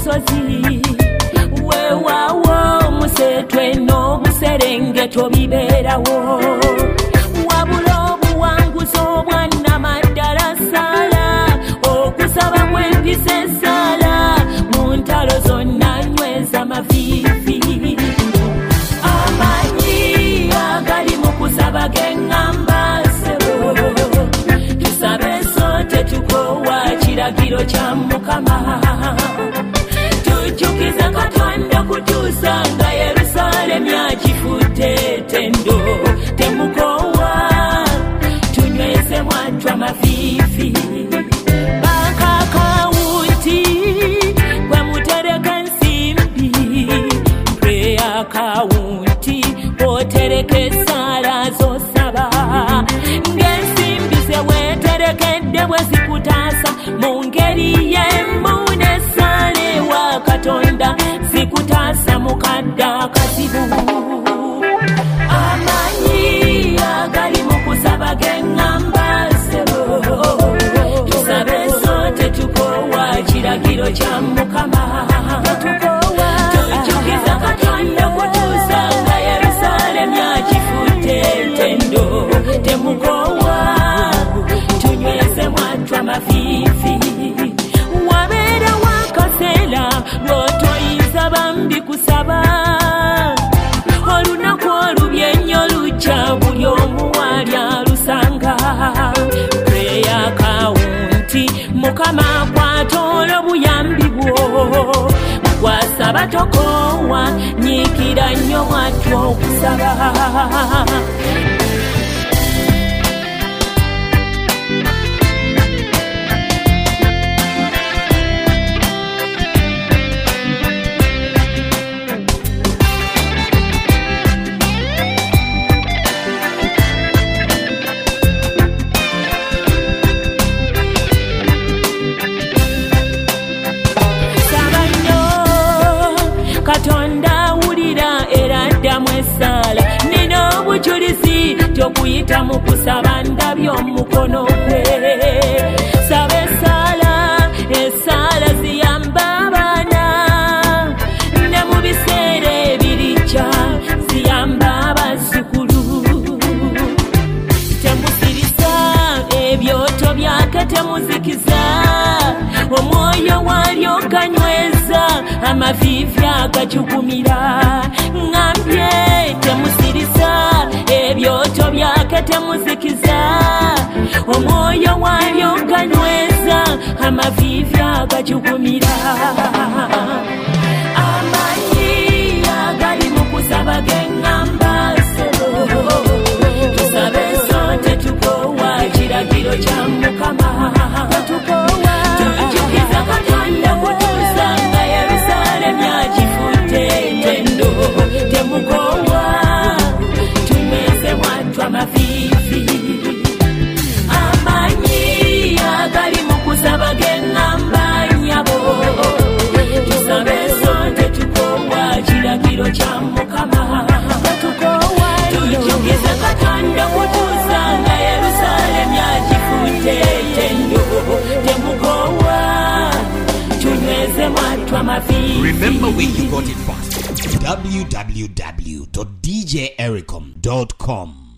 musozi wewawo musetwe n'obuserengeto bibeerawo wabula obuwanguzi obwannamaddala sala okusaba kwempisa esala mu ntalo zonna nyweza maviivi amanyi agali mu kusaba geŋŋamba sebo tusabe sote tukowa kiragiro kya Mukama tujukiza Katonda kutuusa nga Yerusaalemi akifudde ttendo temukowa tunyweze mwattu amafiifi bakakawunti gwe mutereka ensimbi prayer kawunti otereka essaala z'osaba ng'ensimbi ze weeterekedde bwe zikutaasa mu ngeri y'emmu n'essaala ewa Katonda zikutaasa mu kadde akazibu amanyi agali mu kusaba geŋŋamba sebo tusabe sote tukowa kiragiro kya Mukama tujukiza Katonda kutuusa nga Yerusaalemi akifudde ttendo temukowa tunyweze mwattu amafiifi wabeerawo akaseera lw'otoyinza bambi kusaba olunaku olubye ennyo lujja buli omu wali alusanga prayer kawunti Mukama akwata olw'obuyambi bwo gwasaba tokowa nyiikira nnyo mwattu okusaba Katonda wulira era ddamu essaala nina obujulizi tokuyita mu kusaba ndabye omukono gwe saba essaala ziyamba abaana ne mu biseera ebirijja ziyamba abazzukulu temusirisa ebyoto byake temuzikiza omwoyo walyo kanyweza amaviivi agajugumira ngambye temusirisa ebyoto byake temuzikiza omwoyo walyo kanyweza amaviivi agajugumira amanyi agali mu kusaba geŋŋamba sebo tusabe sote tukowa kiragiro kya Mukama tujukiza Katonda kutuusa nga Yerusaalemi akifudde ttendo temukowa tunyweze mwattu amafiifi amanyi agali mu kusaba geŋŋamba nnyabo tusabe sote tukowa kiragiro kya Mukama tujukiza Katonda kutuusa nga Yerusaalemi akifudde ttendo temukowa tunyweze mwattu amafiifi. Remember where you got it from. www.djericom.com